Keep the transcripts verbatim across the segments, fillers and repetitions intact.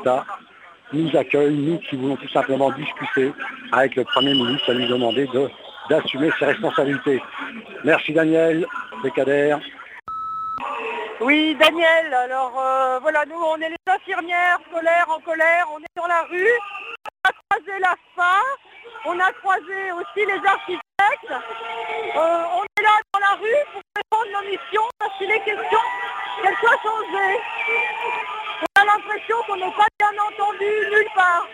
l'État nous accueille, nous qui voulons tout simplement discuter avec le Premier ministre et lui demander de, d'assumer ses responsabilités. Merci Daniel, Bécader. Oui Daniel, alors euh, voilà, nous on est les infirmières scolaires en colère, on est dans la rue, on a croisé l'A F P A, on a croisé aussi les architectes, euh, on est là dans la rue pour répondre nos missions parce qu'il est question qu'elles soient changées. On a l'impression qu'on n'est pas bien entendu nulle part.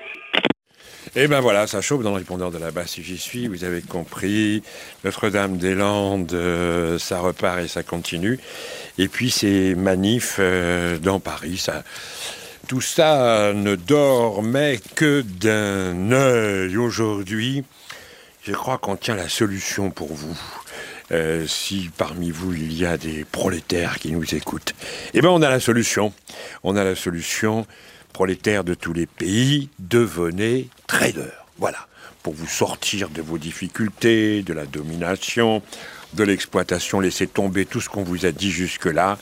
Et ben voilà, ça chauffe dans le répondeur de la basse si j'y suis, vous avez compris. Notre-Dame-des-Landes, euh, ça repart et ça continue. Et puis ces manifs euh, dans Paris, ça, tout ça ne dormait que d'un œil. Aujourd'hui, je crois qu'on tient la solution pour vous. Euh, si parmi vous il y a des prolétaires qui nous écoutent, eh ben on a la solution. On a la solution. Prolétaires de tous les pays, devenez traders. Voilà, pour vous sortir de vos difficultés, de la domination, de l'exploitation, laissez tomber tout ce qu'on vous a dit jusque-là.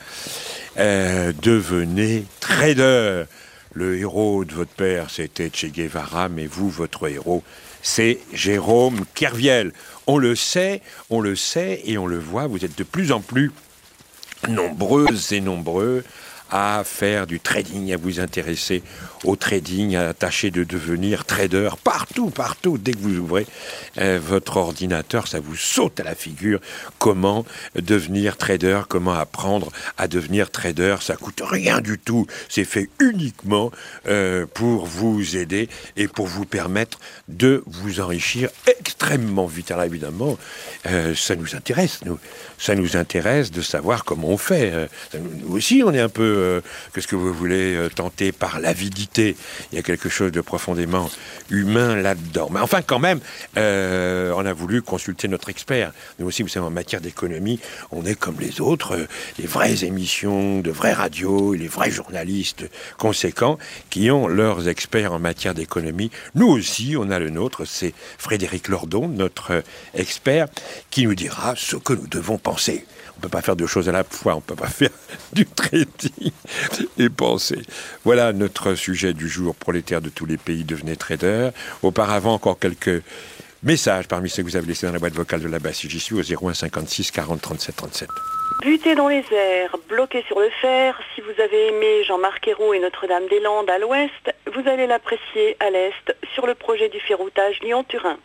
Euh, devenez trader. Le héros de votre père, c'était Che Guevara, mais vous, votre héros, c'est Jérôme Kerviel. On le sait, on le sait et on le voit, vous êtes de plus en plus nombreuses et nombreux à faire du trading, à vous intéresser au trading, à tâcher de devenir trader partout, partout. Dès que vous ouvrez euh, votre ordinateur, ça vous saute à la figure. Comment devenir trader, comment apprendre à devenir trader. Ça coûte rien du tout. C'est fait uniquement euh, pour vous aider et pour vous permettre de vous enrichir extrêmement vite. Alors évidemment, euh, ça nous intéresse, nous. Ça nous intéresse de savoir comment on fait. Euh, nous aussi, on est un peu Euh, qu'est-ce que vous voulez euh, tenter par l'avidité. Il y a quelque chose de profondément humain là-dedans. Mais enfin, quand même, euh, on a voulu consulter notre expert. Nous aussi, vous savez, en matière d'économie, on est comme les autres, euh, les vraies émissions de vraies radios, et les vrais journalistes conséquents qui ont leurs experts en matière d'économie. Nous aussi, on a le nôtre. C'est Frédéric Lordon, notre euh, expert, qui nous dira ce que nous devons penser. On ne peut pas faire deux choses à la fois, on ne peut pas faire du trading et penser. Voilà notre sujet du jour, prolétaires de tous les pays, devenez traders. Auparavant, encore quelques messages parmi ceux que vous avez laissés dans la boîte vocale de la basse si j'y suis au zéro un cinquante-six quarante trente-sept trente-sept. Buté dans les airs, bloqué sur le fer, si vous avez aimé Jean-Marc Ayrault et Notre-Dame-des-Landes à l'ouest, vous allez l'apprécier à l'est sur le projet du ferroutage Lyon-Turin.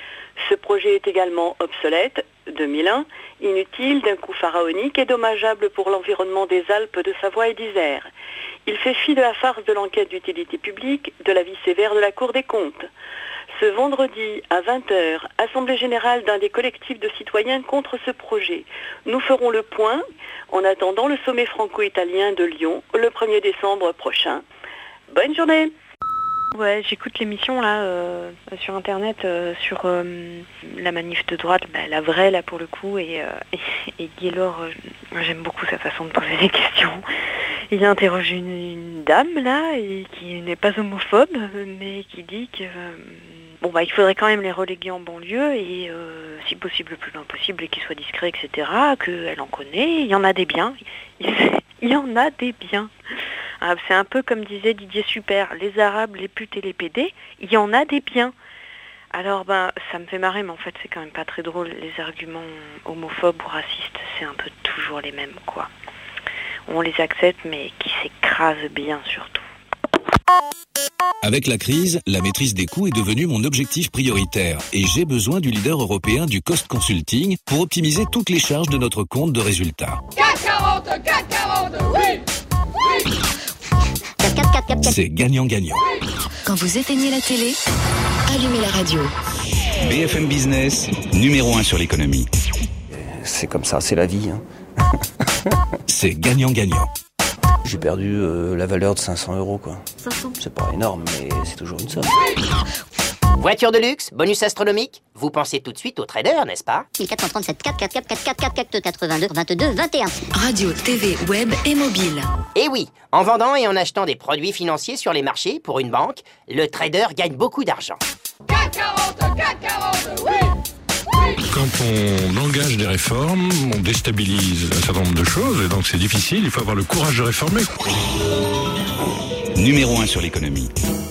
Ce projet est également obsolète, deux mille un, inutile, d'un coût pharaonique et dommageable pour l'environnement des Alpes de Savoie et d'Isère. Il fait fi de la farce de l'enquête d'utilité publique, de l'avis sévère de la Cour des comptes. Ce vendredi à vingt heures, assemblée générale d'un des collectifs de citoyens contre ce projet. Nous ferons le point en attendant le sommet franco-italien de Lyon le premier décembre prochain. Bonne journée. Ouais, j'écoute l'émission là euh, sur internet euh, sur euh, la manif de droite, bah, la vraie là pour le coup, et, euh, et, et Gaylor, euh, j'aime beaucoup sa façon de poser des questions. Il interroge une, une dame là et qui n'est pas homophobe, mais qui dit que euh, bon bah il faudrait quand même les reléguer en banlieue et euh, si possible le plus loin possible et qu'ils soient discrets, et cetera. Qu'elle en connaît, il y en a des biens, il y en a des biens. Ah, c'est un peu comme disait Didier Super, les Arabes, les putes et les pédés, il y en a des biens. Alors ben ça me fait marrer, mais en fait c'est quand même pas très drôle. Les arguments homophobes ou racistes, c'est un peu toujours les mêmes quoi. On les accepte mais qui s'écrasent bien surtout. Avec la crise, la maîtrise des coûts est devenue mon objectif prioritaire et j'ai besoin du leader européen du cost consulting pour optimiser toutes les charges de notre compte de résultats. C A C quarante, C A C quarante, oui, oui. C'est gagnant-gagnant. Quand vous éteignez la télé, allumez la radio. B F M Business, numéro un sur l'économie. C'est comme ça, c'est la vie. Hein. C'est gagnant-gagnant. J'ai perdu euh, la valeur de cinq cents euros, quoi. cinq cents C'est pas énorme, mais c'est toujours une somme. Voiture de luxe, bonus astronomique, vous pensez tout de suite aux traders, n'est-ce pas? mille quatre cent trente-sept, quatre quatre quatre quatre quatre quatre quatre-vingt-deux, vingt-deux, vingt et un. Radio, T V, web et mobile. Et oui, en vendant et en achetant des produits financiers sur les marchés pour une banque, le trader gagne beaucoup d'argent. C A C quarante, C A C quarante, oui, oui. Quand on engage des réformes, on déstabilise un certain nombre de choses et donc c'est difficile, il faut avoir le courage de réformer. numéro un sur l'économie.